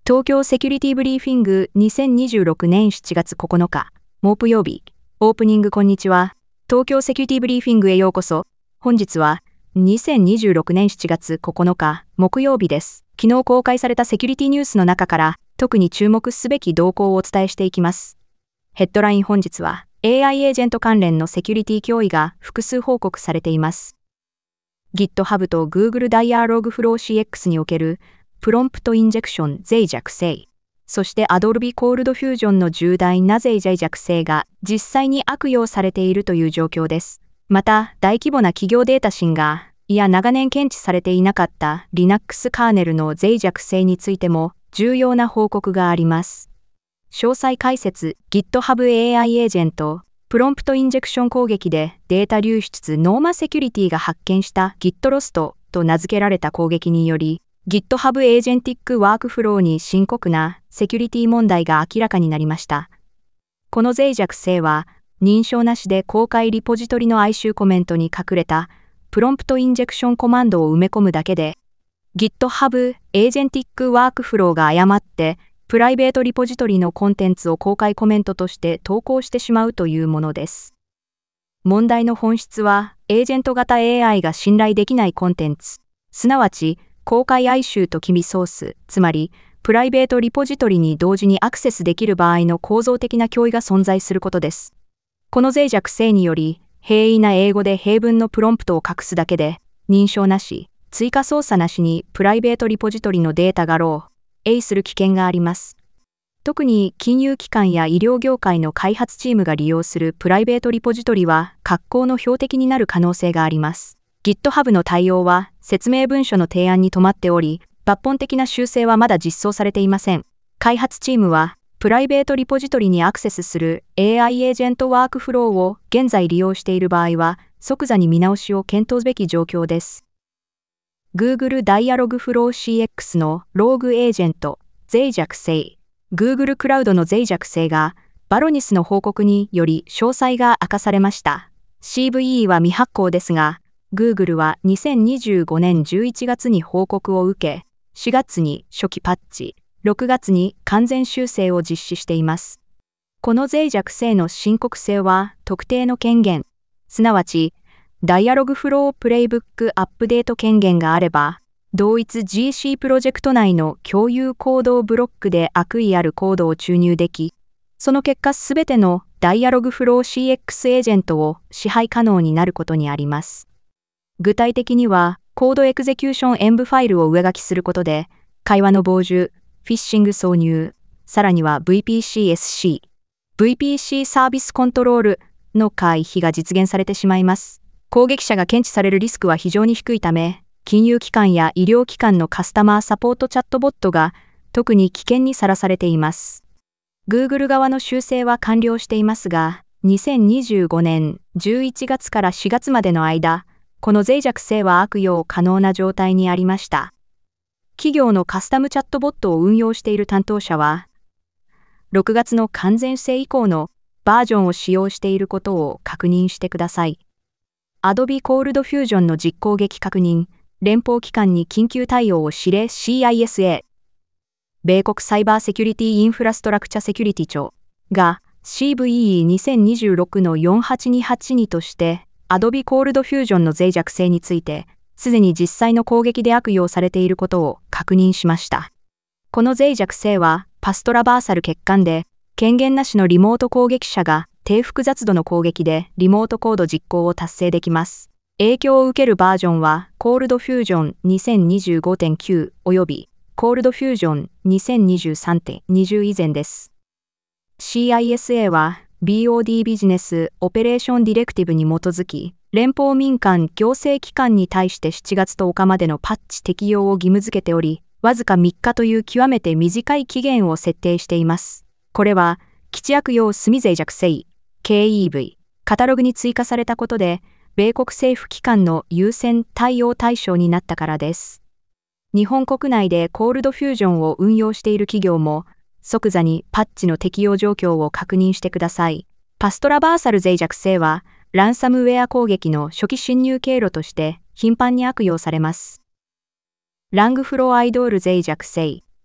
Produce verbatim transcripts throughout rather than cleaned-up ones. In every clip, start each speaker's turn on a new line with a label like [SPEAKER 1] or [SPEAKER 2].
[SPEAKER 1] 東京セキュリティブリーフィングにせんにじゅうろくねんしちがつここのか、木曜日。オープニングこんにちは。東京セキュリティブリーフィングへようこそ。本日はにせんにじゅうろくねんしちがつここのか、木曜日です。昨日公開されたセキュリティニュースの中から特に注目すべき動向をお伝えしていきます。ヘッドライン本日は エーアイ エージェント関連のセキュリティ脅威が複数報告されています。GitHub と Google Dialogflow シーエックス におけるプロンプトインジェクション脆弱性、そして Adobe ColdFusion の重大な脆弱性が実際に悪用されているという状況です。また、大規模な企業データ侵害や長年検知されていなかった Linux カーネルの脆弱性についても重要な報告があります。詳細解説 GitHub エーアイ エージェントプロンプトインジェクション攻撃でデータ流出ノーマセキュリティが発見した GitLost と名付けられた攻撃によりGitHub エージェンティックワークフローに深刻なセキュリティ問題が明らかになりました。この脆弱性は認証なしで公開リポジトリの哀愁コメントに隠れたプロンプトインジェクションコマンドを埋め込むだけで GitHub エージェンティックワークフローが誤ってプライベートリポジトリのコンテンツを公開コメントとして投稿してしまうというものです。問題の本質はエージェント型 エーアイ が信頼できないコンテンツ、すなわち公開哀愁と機微ソース、つまり、プライベートリポジトリに同時にアクセスできる場合の構造的な脅威が存在することです。この脆弱性により、平易な英語で英文のプロンプトを隠すだけで、認証なし、追加操作なしにプライベートリポジトリのデータが漏洩する危険があります。特に金融機関や医療業界の開発チームが利用するプライベートリポジトリは、格好の標的になる可能性があります。GitHub の対応は説明文書の提案に止まっており、抜本的な修正はまだ実装されていません。開発チームは、プライベートリポジトリにアクセスする エーアイ エージェントワークフローを現在利用している場合は、即座に見直しを検討すべき状況です。Google Dialogflow シーエックス のローグエージェント、脆弱性、Google クラウドの脆弱性が、バロニスの報告により詳細が明かされました。シーブイイー は未発行ですが、Google はにせんにじゅうごねんじゅういちがつに報告を受け、しがつに初期パッチ、ろくがつに完全修正を実施しています。この脆弱性の深刻性は特定の権限、すなわち Dialogflow Playbook アップデート権限があれば、同一 ジーシー プロジェクト内の共有コードブロックで悪意あるコードを注入でき、その結果すべての Dialogflow シーエックス エージェントを支配可能になることにあります。具体的には、コードエクゼキューション演舞ファイルを上書きすることで、会話の傍受、フィッシング挿入、さらには ブイピーシーエスシー、ブイピーシー サービスコントロールの回避が実現されてしまいます。攻撃者が検知されるリスクは非常に低いため、金融機関や医療機関のカスタマーサポートチャットボットが特に危険にさらされています。Google 側の修正は完了していますが、にせんにじゅうごねんじゅういちがつからしがつまでの間、この脆弱性は悪用可能な状態にありました。企業のカスタムチャットボットを運用している担当者は、ろくがつの完全性以降のバージョンを使用していることを確認してください。Adobe ColdFusion の実行撃確認、連邦機関に緊急対応を指令 シーアイエスエー。米国サイバーセキュリティインフラストラクチャセキュリティ庁が シーブイイーにせんにじゅうろくのよんはちにはちにとして、Adobe ColdFusion の脆弱性について、すでに実際の攻撃で悪用されていることを確認しました。この脆弱性は、パストラバーサル欠陥で、権限なしのリモート攻撃者が低複雑度の攻撃でリモートコード実行を達成できます。影響を受けるバージョンは、ColdFusion にせんにじゅうごてんきゅう および ColdFusion にせんにじゅうさんてんにじゅう 以前です。シーアイエスエー は、ビーオーディー ビジネスオペレーションディレクティブに基づき、連邦民間行政機関に対してしちがつとおかまでのパッチ適用を義務付けており、わずかみっかという極めて短い期限を設定しています。これは、基地悪用隅脆弱性、ケーイーブイ、カタログに追加されたことで、米国政府機関の優先対応対象になったからです。日本国内でColdFusionを運用している企業も、即座にパッチの適用状況を確認してください。パストラバーサル脆弱性は、ランサムウェア攻撃の初期侵入経路として頻繁に悪用されます。ラングフローアイドール脆弱性、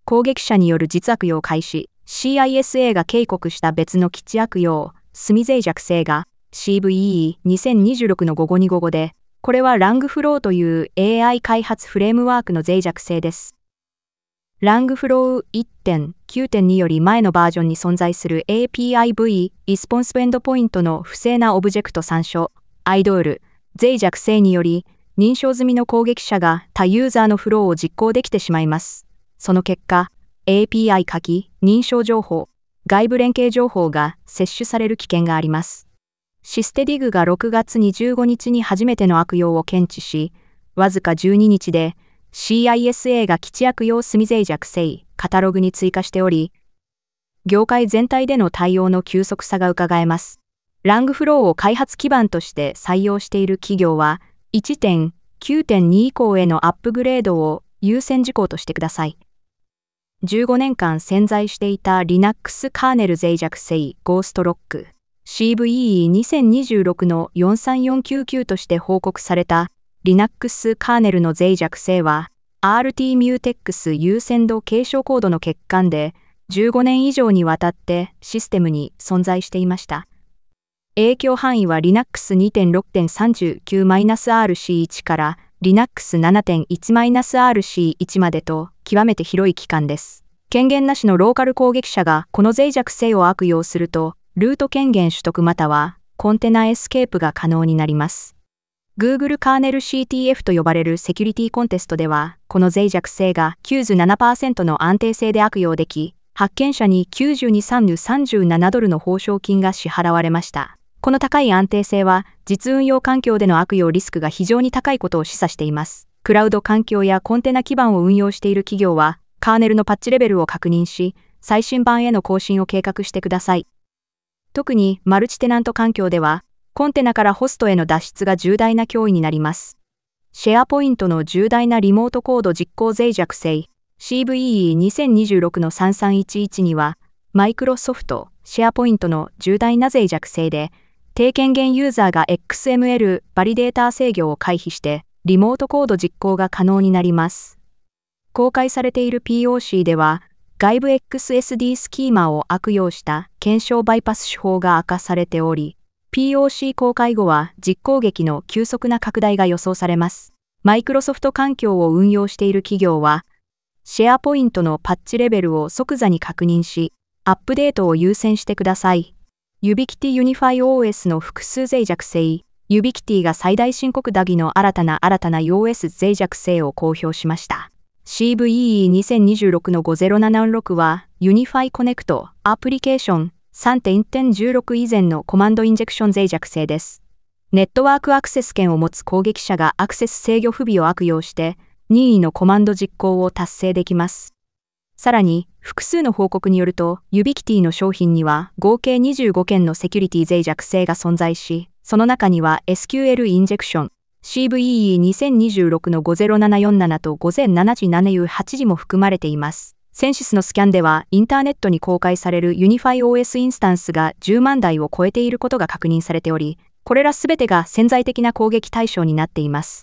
[SPEAKER 1] 攻撃者による実悪用開始、シーアイエスエー が警告した別の基地悪用、隅脆弱性が シーブイイーにせんにじゅうろくのごじゅうに号で、これはラングフローという エーアイ 開発フレームワークの脆弱性です。ラングフロー いってんきゅうてんに より前のバージョンに存在する エーピーアイブイ、リスポンスエンドポイントの不正なオブジェクト参照、アイドール、脆弱性により、認証済みの攻撃者が他ユーザーのフローを実行できてしまいます。その結果、エーピーアイ 書き、認証情報、外部連携情報が摂取される危険があります。システディグがろくがつにじゅうごにちに初めての悪用を検知し、わずかじゅうににちで シーアイエスエー が基地悪用隅脆弱性、カタログに追加しており、業界全体での対応の急速さが伺えます。ラングフローを開発基盤として採用している企業は、いってんきゅうてんに 以降へのアップグレードを優先事項としてください。じゅうごねんかん潜在していた Linux カーネル脆弱性ゴーストロック シーブイイーにせんにじゅうろくのよんさんよんきゅうきゅうとして報告された Linux カーネルの脆弱性は アールティー Mutex 優先度継承コードの欠陥でじゅうごねん以上にわたってシステムに存在していました。影響範囲は リナックスにてんろくてんさんきゅうアールシーワン から リナックスななてんいちアールシーワン までと極めて広い期間です。権限なしのローカル攻撃者がこの脆弱性を悪用すると、ルート権限取得またはコンテナエスケープが可能になります。Google カーネル シーティーエフ と呼ばれるセキュリティコンテストでは、この脆弱性が きゅうじゅうななパーセント の安定性で悪用でき、発見者にきゅうじゅうにせんさんじゅうななドルの報奨金が支払われました。この高い安定性は、実運用環境での悪用リスクが非常に高いことを示唆しています。クラウド環境やコンテナ基盤を運用している企業は、カーネルのパッチレベルを確認し、最新版への更新を計画してください。特にマルチテナント環境では、コンテナからホストへの脱出が重大な脅威になります。シェアポイントの重大なリモートコード実行脆弱性 シーブイイーにせんにじゅうろくのさんさんいちいちには、マイクロソフト、シェアポイントの重大な脆弱性で、低権限ユーザーが エックスエムエル バリデータ制御を回避して、リモートコード実行が可能になります。公開されている ピーオーシー では、外部 エックスエスディー スキーマを悪用した検証バイパス手法が明かされており、ピーオーシー 公開後は実行劇の急速な拡大が予想されます。マイクロソフト環境を運用している企業は、シェアポイントのパッチレベルを即座に確認し、アップデートを優先してください。Ubiquiti Unify オーエス の複数脆弱性、Ubiquiti が最大申告ダギの新たな新たな オーエス 脆弱性を公表しました。シーブイイーにせんにじゅうろくのごせんななじゅうろくは Unify Connect アプリケーション さんてんいちてんじゅうろく 以前のコマンドインジェクション脆弱性です。ネットワークアクセス権を持つ攻撃者がアクセス制御不備を悪用して任意のコマンド実行を達成できます。さらに、複数の報告によると、Ubiquiti の商品には合計にじゅうごけんのセキュリティ脆弱性が存在し、その中には エスキューエル インジェクション、シーブイイーにせんにじゅうろくのごせんななじゅうよんななとごせんななじゅうななじゅうはち時も含まれています。センシスのスキャンでは、インターネットに公開される Unify オーエス インスタンスがじゅうまんだいを超えていることが確認されており、これらすべてが潜在的な攻撃対象になっています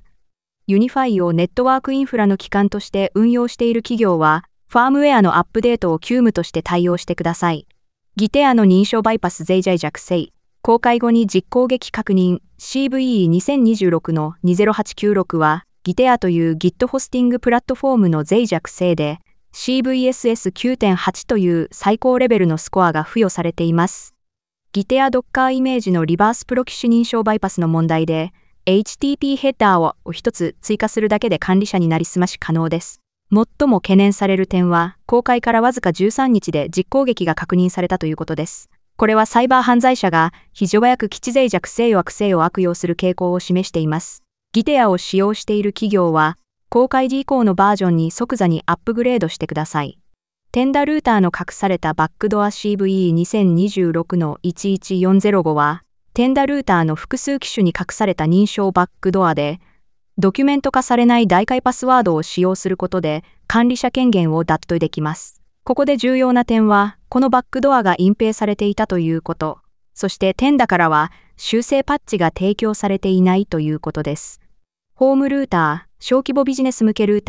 [SPEAKER 1] 。Unify をネットワークインフラの基幹として運用している企業は、ファームウェアのアップデートを急務として対応してください。ギテアの認証バイパス脆弱性、公開後に実行撃確認 シーブイイーにせんにじゅうろくのにせんはちきゅうろくは、ギテアという Git ホスティングプラットフォームの脆弱性で、シーブイエスエスきゅうてんはち という最高レベルのスコアが付与されています。ギテア Docker イメージのリバースプロキシ認証バイパスの問題で、エイチティーピー ヘッダーを一つ追加するだけで管理者になりすまし可能です。最も懸念される点は、公開からわずかじゅうさんにちで実行撃が確認されたということです。これはサイバー犯罪者が非常早く基地脆弱性悪性を悪用する傾向を示しています。ギテアを使用している企業は、公開時以降のバージョンに即座にアップグレードしてください。テンダルーターの隠されたバックドア シーブイイーにせんにじゅうろくのいちいちよんゼロごは、テンダルーターの複数機種に隠された認証バックドアで、ドキュメント化されない代替パスワードを使用することで管理者権限を奪取できます。ここで重要な点は、このバックドアが隠蔽されていたということ、そしてテンダからは修正パッチが提供されていないということです。ホームルーター、小規模ビジネス向けルータ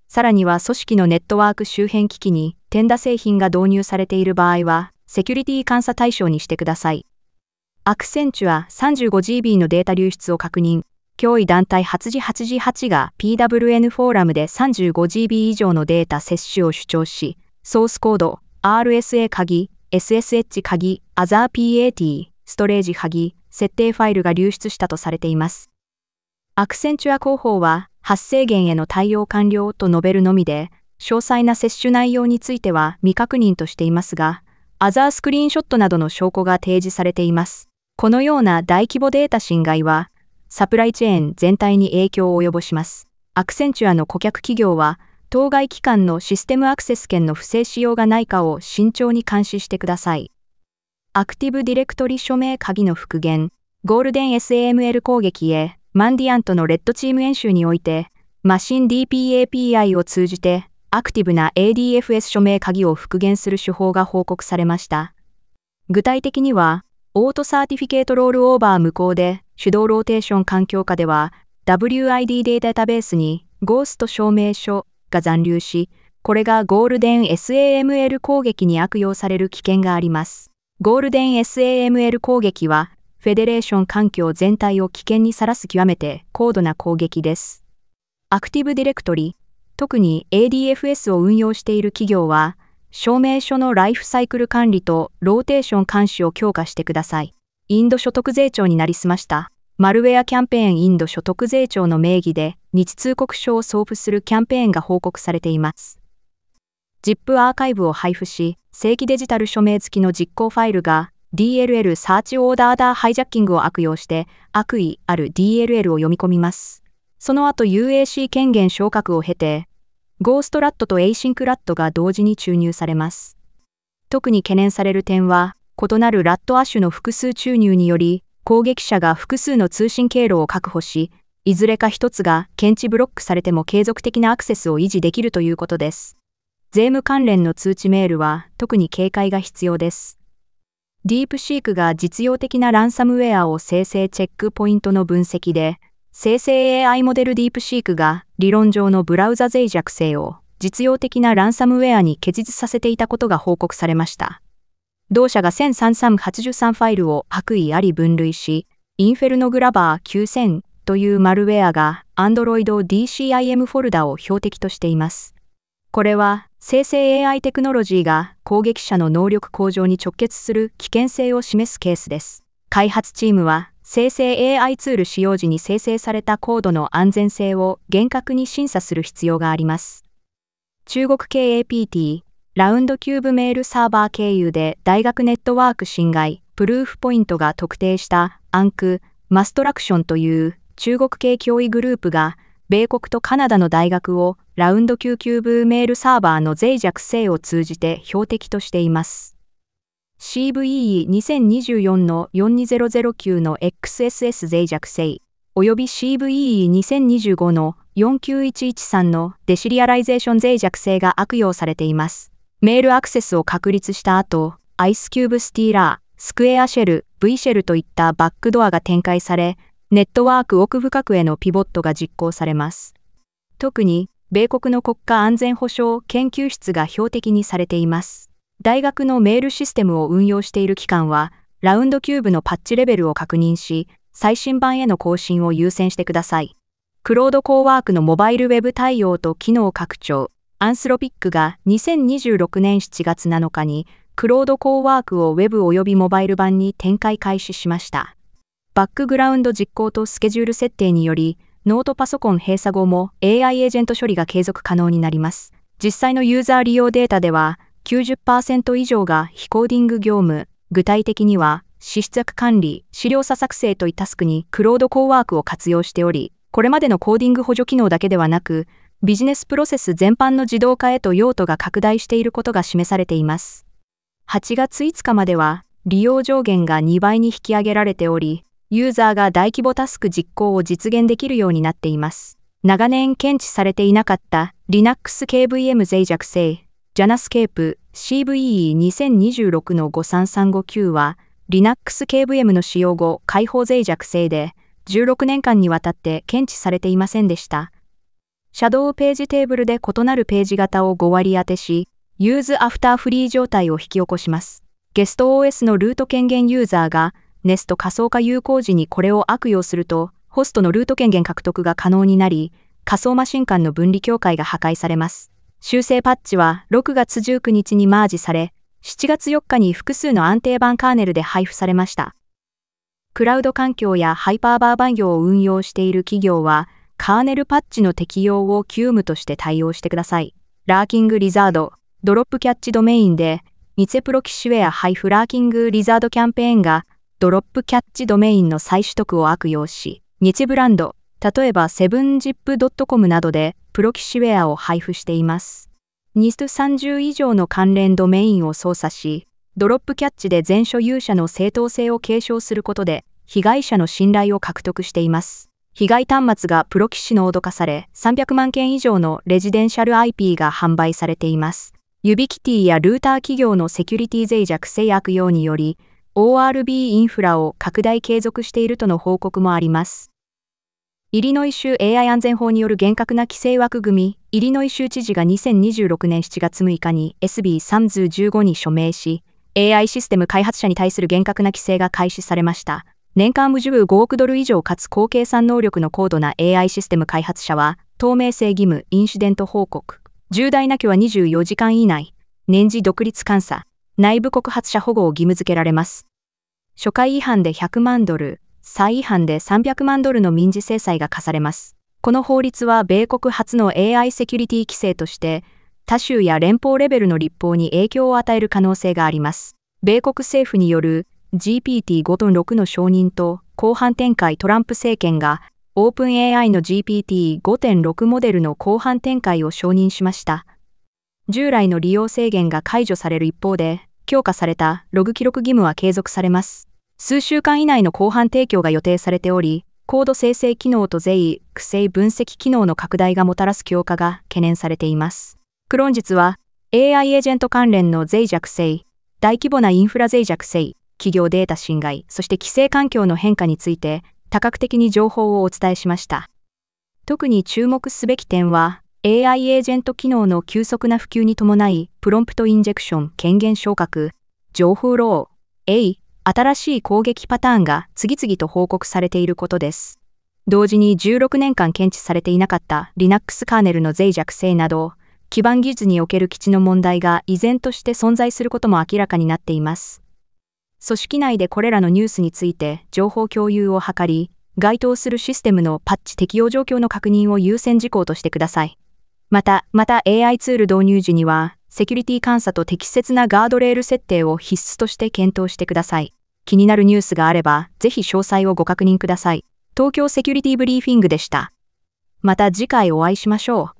[SPEAKER 1] さらには組織のネットワーク周辺機器にテンダ製品が導入されている場合は、セキュリティ監査対象にしてください。アクセンチュア さんじゅうごジービー のデータ流出を確認。脅威団体 はちジーはちジーはち が ピーダブリューエヌ フォーラムで さんじゅうごジービー 以上のデータ摂取を主張し、ソースコード、アールエスエー 鍵、エスエスエイチ 鍵、Other パート、ストレージ鍵、設定ファイルが流出したとされています。アクセンチュア広報は、発生源への対応完了と述べるのみで、詳細な接種内容については未確認としていますが、Other スクリーンショットなどの証拠が提示されています。このような大規模データ侵害は、サプライチェーン全体に影響を及ぼします。アクセンチュアの顧客企業は、当該機関のシステムアクセス権の不正使用がないかを慎重に監視してください。アクティブディレクトリ署名鍵の復元、ゴールデン エスエーエムエル 攻撃へ、マンディアントのレッドチーム演習において、マシン ディーピーエーピーアイ を通じて、アクティブな エーディーエフエス 署名鍵を復元する手法が報告されました。具体的には、オートサーティフィケートロールオーバー無効で、手動ローテーション環境下では、ダブリューアイディー データベースにゴースト証明書が残留し、これがゴールデン エスエーエムエル 攻撃に悪用される危険があります。ゴールデン エスエーエムエル 攻撃は、フェデレーション環境全体を危険にさらす極めて高度な攻撃です。アクティブディレクトリ、特に エーディーエフエス を運用している企業は、証明書のライフサイクル管理とローテーション監視を強化してください。インド所得税庁になりすました。マルウェアキャンペーンインド所得税庁の名義で日通告書を送付するキャンペーンが報告されています。ジップ アーカイブを配布し、正規デジタル署名付きの実行ファイルが ディーエルエル サーチオーダーダーハイジャッキングを悪用して悪意ある ディーエルエル を読み込みます。その後 ユーエーシー 権限昇格を経て、ゴーストラットとエイシンクラットが同時に注入されます。特に懸念される点は、異なるラットアッシュの複数注入により、攻撃者が複数の通信経路を確保し、いずれか一つが検知ブロックされても継続的なアクセスを維持できるということです。税務関連の通知メールは特に警戒が必要です。ディープシークが実用的なランサムウェアを生成チェックポイントの分析で、生成 エーアイ モデルディープシークが理論上のブラウザ脆弱性を実用的なランサムウェアに結実させていたことが報告されました。同社がせんさんびゃくはちじゅうさんファイルを悪意あり分類し、インフェルノグラバーきゅうせんというマルウェアが Android ディーシーアイエム フォルダを標的としています。これは生成 エーアイ テクノロジーが攻撃者の能力向上に直結する危険性を示すケースです。開発チームは生成 エーアイ ツール使用時に生成されたコードの安全性を厳格に審査する必要があります。中国系 エーピーティー、ラウンドキューブメールサーバー経由で大学ネットワーク侵害、プルーフポイントが特定したアンク、マストラクションという中国系脅威グループが米国とカナダの大学をラウンドキューキューブメールサーバーの脆弱性を通じて標的としています。シーブイイーにせんにじゅうよん のよんにせんきゅうの エックスエスエス 脆弱性、および シーブイイーにせんにじゅうご のよんきゅういちいちさんのデシリアライゼーション脆弱性が悪用されています。メールアクセスを確立した後、アイスキューブスティーラー、スクエアシェル、V シェルといったバックドアが展開され、ネットワーク奥深くへのピボットが実行されます。特に、米国の国家安全保障研究室が標的にされています。大学のメールシステムを運用している機関は、ラウンドキューブのパッチレベルを確認し、最新版への更新を優先してください。クロードコーワークのモバイルウェブ対応と機能拡張、アンスロピックがにせんにじゅうろくねんしちがつなのかに、クロードコーワークをウェブ及びモバイル版に展開開始しました。バックグラウンド実行とスケジュール設定により、ノートパソコン閉鎖後も エーアイ エージェント処理が継続可能になります。実際のユーザー利用データでは、きゅうじゅっパーセント 以上が非コーディング業務、具体的には、支出管理、資料差作成といったタスクにクロードコーワークを活用しており、これまでのコーディング補助機能だけではなく、ビジネスプロセス全般の自動化へと用途が拡大していることが示されています。はちがついつかまでは、利用上限がにばいに引き上げられており、ユーザーが大規模タスク実行を実現できるようになっています。長年検知されていなかった Linux ケーブイエム 脆弱性、JANASCAPE シーブイイーにせんにじゅうろく のごさんさんごきゅうは、Linux ケーブイエム の使用後、開放脆弱性で、じゅうろくねんかんにわたって検知されていませんでした。 シャドウページテーブルで異なるページ型をご割当てし、ユーズアフターフリー状態を引き起こします。ゲスト オーエス のルート権限ユーザーが ネスト 仮想化有効時にこれを悪用すると、ホストのルート権限獲得が可能になり、仮想マシン間の分離境界が破壊されます。修正パッチはろくがつじゅうくにちにマージされ、しちがつよっかに複数の安定版カーネルで配布されました。クラウド環境やハイパーバーバン業を運用している企業は、カーネルパッチの適用を急務として対応してください。ラーキングリザード、ドロップキャッチドメインで、ニツェプロキシウェア配布ラーキングリザードキャンペーンが、ドロップキャッチドメインの再取得を悪用し、ニツェブランド、例えばセブンジップドットコムなどでプロキシウェアを配布しています。ニストさんじゅう以上の関連ドメインを操作し、ドロップキャッチで前所有者の正当性を継承することで、被害者の信頼を獲得しています。被害端末がプロキシノード化され、さんびゃくまんけん以上のレジデンシャル アイピー が販売されています。ユビキティやルーター企業のセキュリティ脆弱性悪用により、オーアールビー インフラを拡大継続しているとの報告もあります。イリノイ州 エーアイ 安全法による厳格な規制枠組み、イリノイ州知事がにせんにじゅうろくねんしちがつむいかに エスビーさんじゅうご に署名し、エーアイ システム開発者に対する厳格な規制が開始されました。年間じゅうごおくドル以上かつ高計算能力の高度な エーアイ システム開発者は、透明性義務、インシデント報告、重大な挙はにじゅうよじかん以内、年次独立監査、内部告発者保護を義務付けられます。初回違反でひゃくまんドル、再違反でさんびゃくまんドルの民事制裁が課されます。この法律は米国初の エーアイ セキュリティ規制として、他州や連邦レベルの立法に影響を与える可能性があります。米国政府による ジーピーティーごてんろく の承認と広範展開トランプ政権がオープン エーアイ の ジーピーティーごてんろく モデルの広範展開を承認しました。従来の利用制限が解除される一方で、強化されたログ記録義務は継続されます。数週間以内の広範提供が予定されており、コード生成機能と善悪性分析機能の拡大がもたらす強化が懸念されています。クローン術は エーアイ エージェント関連の脆弱性、大規模なインフラ脆弱性、企業データ侵害、そして規制環境の変化について多角的に情報をお伝えしました。特に注目すべき点は、エーアイ エージェント機能の急速な普及に伴い、プロンプトインジェクション、権限昇格、情報漏洩、新しい攻撃パターンが次々と報告されていることです。同時にじゅうろくねんかん検知されていなかった Linux カーネルの脆弱性など、基盤技術における基地の問題が依然として存在することも明らかになっています。組織内でこれらのニュースについて情報共有を図り、該当するシステムのパッチ適用状況の確認を優先事項としてください。また、また エーアイ ツール導入時には、セキュリティ監査と適切なガードレール設定を必須として検討してください。気になるニュースがあれば、ぜひ詳細をご確認ください。東京セキュリティブリーフィングでした。また次回お会いしましょう。